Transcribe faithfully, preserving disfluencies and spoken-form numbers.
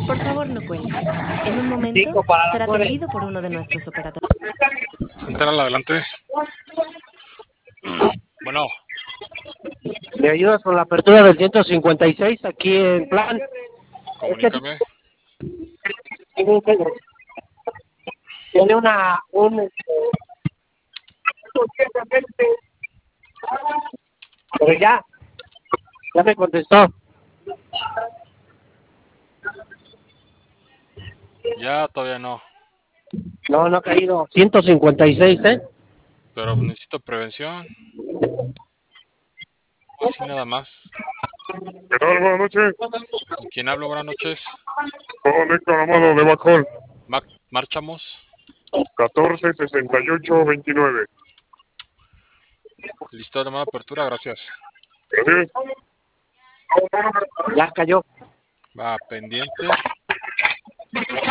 Por favor, no cuelgue. En un momento Cinco para las será nueve. atendido por uno de nuestros operadores. Central, adelante. Bueno, ¿Me ayudas con la apertura del ciento cincuenta y seis aquí en plan? comunícame. Tiene una... un... Pero ya, ya me contestó. Ya, todavía no. No, no ha caído. ciento cincuenta y seis, ¿eh? Pero necesito prevención. Así nada más. ¿Qué tal? Buenas noches. ¿Con quién hablo? Buenas noches. Con Héctor Amado de Bacol. Ma- marchamos. catorce sesenta y ocho veintinueve. Listo, llamada de apertura, gracias. Gracias. Ya cayó. Va pendiente.